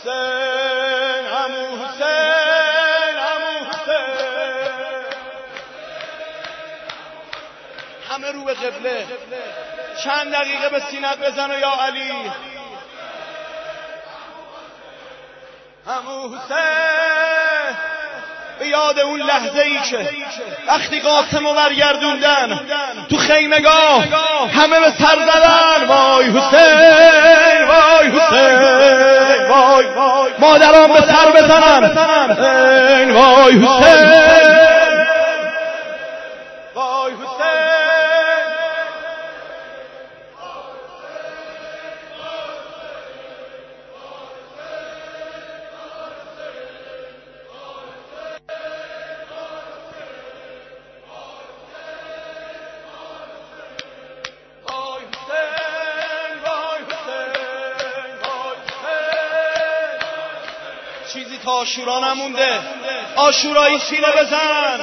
حسین عمو حسین عمو حسین. همه رو به قبله، چند دقیقه به سینت بزن و یا علی. عمو حسین به یاد اون لحظه ای که وقتی قاسمو برگردوندن تو خیمگاه همه به سر زدن وای حسین وای حسین وای مادران به سر بزنن وای حسین وای حسین. چیزی تا آشورا نمونده، آشورایی سینه بزن.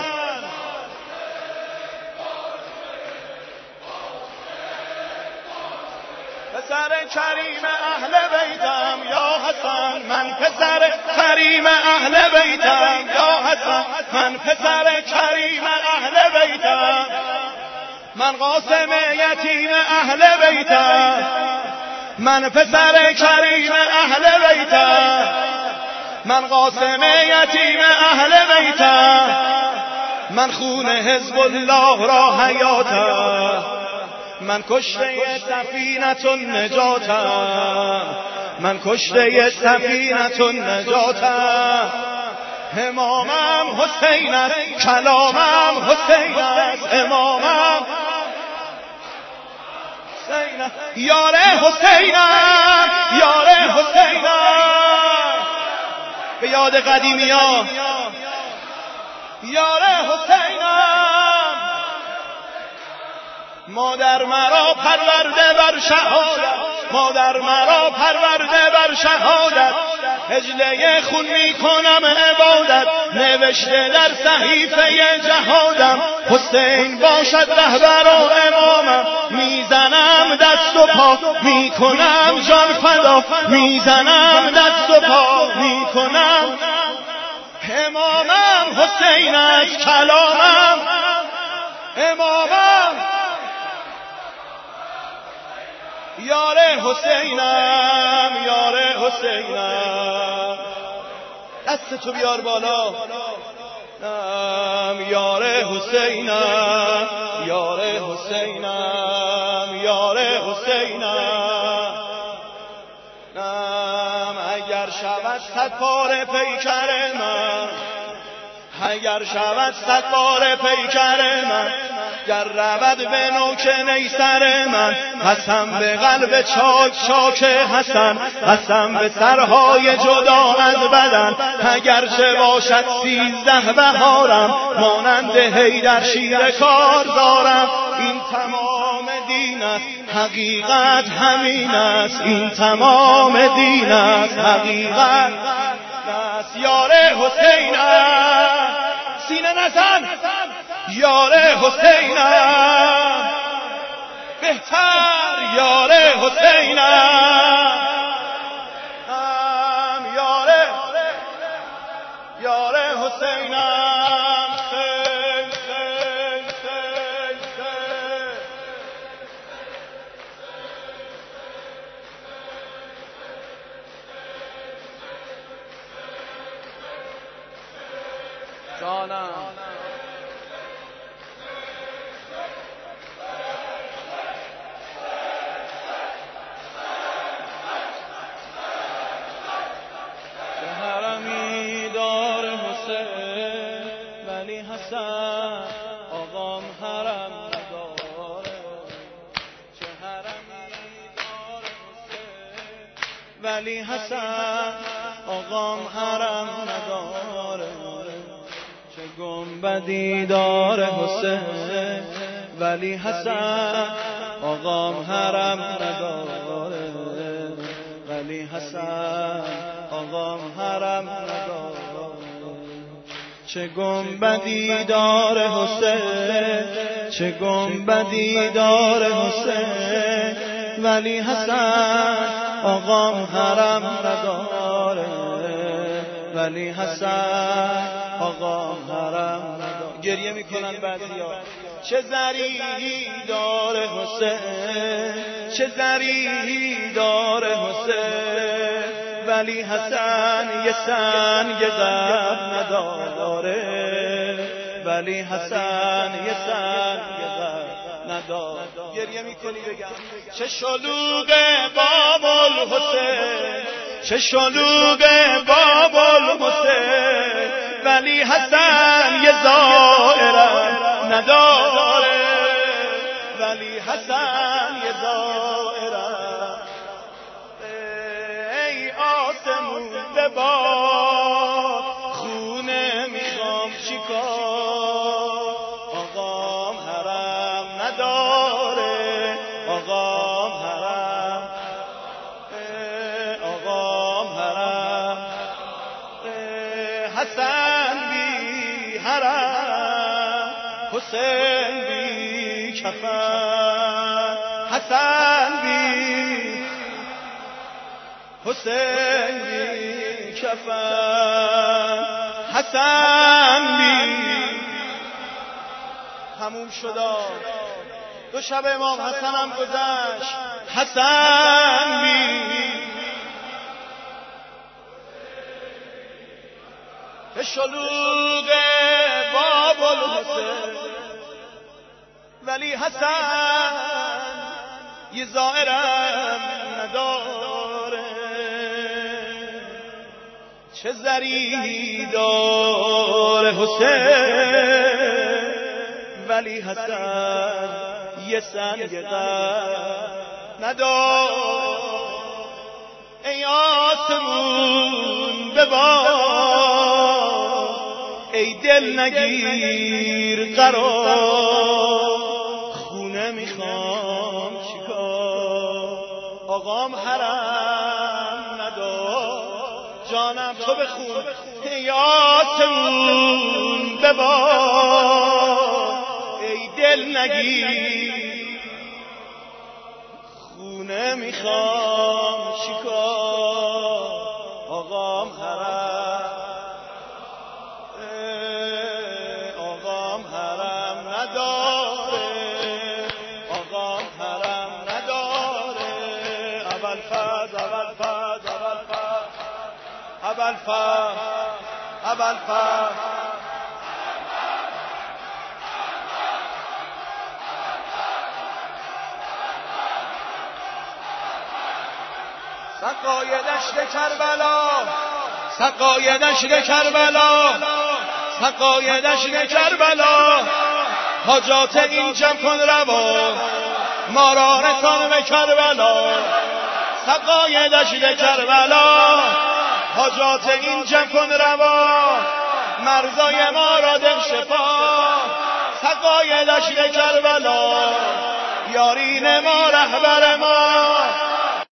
پسر کریم اهل بیتم یا حسن، من پسر کریم اهل بیتم یا حسن، من پسر کریم اهل بیتم، من قاسم یتیم اهل بیتم، من پسر کریم اهل بیتم، من قاسم یتیم اهل بیتم، من خون حزب الله را حیاتم، من کشته سفینة نجاتم، من کشته سفینة نجاتم. امامم حسین است، کلامم حسین است، امامم حسین است، یار حسینم یار حسینم. به یاد قدیمی ها یار حسینم. مادر مرا پرورده بر شهادت، مادر مرا پرورده بر شهادت، هجله خون میکنم عبادت، نوشته در صحیفه جهادم، حسین باشد رهبر و امامم، میزنم دست و پا میکنم جان فدا، میزنم دست و پا میکنم. امامم حسین است، کلامم امامم یار حسینم یار حسینم. دست تو بیار بالا. یار حسینم یار حسینم یار حسینم. اگر شود صد پاره پیکر من، اگر شود صد پاره پیکر من، گر رود به نوک نیسر من، قسم به قلب چاک چاک حسن، قسم به سرهای جدا از بدن، اگر چه باشد 13 بهارم، مانند حیدر شیر کارزارم. این تمام دین است، حقیقت همین است، این تمام دین است، حقیقت است. یار حسینم سینه نزن، یار حسینم بهتر، یار حسینم یار حسینم. سین سین سین سین جانم. ولی حسن آقام حرم نداره، چه حرمی داره حسین. ولی حسن آقام حرم نداره، چه گنبدی داره حسین. ولی حسن آقام حرم نداره، ولی حسن آقام حرم نداره، چه گنبدی داره حسین، چه گنبدی داره حسین. ولی حسن آقام حرم نداره. ولی حسن آقا حرم نداره. گریه میکنن بعضیا چه زریحی داره حسین، چه زریحی داره حسین، ولی حسن یه سنگ غم نداره، ولی حسن یه سنگ غم نداره. گریه میکنی بگم چه شلوغه باب الحسین، چه شلوغه باب الحسین، ولی حسن یه زائرم نداره، ولی حسن یه زائرم. ای آسمون ببار خونه میخوام چیکار، آقام حرم نداره، آقام حرم، آقام حرم، حسن بی حرم، حسین بی کفن، حسن بی، حسین بی کفن، حسن بی. تموم شدا دو شب امام حسن هم گذشت، حسن بی به شلوغ باب الحسین، ولی حسن یه زائرم نداره، چه زری داره حسین، ولی حسن یه سنگ غم نداره. ای آسمون ببار ای دل نگیر قرار، خونه میخوام چیکار، آقام حرم ندار، جانم تو بخون. ای آسمون ببار ای دل نگیر، خونه میخوام چیکار، آقام حرم، آقام حرم نداره، آقام حرم نداره. ابوالفضل ابوالفضل ابوالفضل ابوالفضل سقای دشت کربلا، سقای دشت کربلا، سقای دشت کربلا، حاجات این جمع کن روا، ما را رسان به کربلا. سقای دشت کربلا، حاجات این جمع کن روا، مرزای ما را ده شفا. سقای دشت کربلا، یارین ما رهبر ما،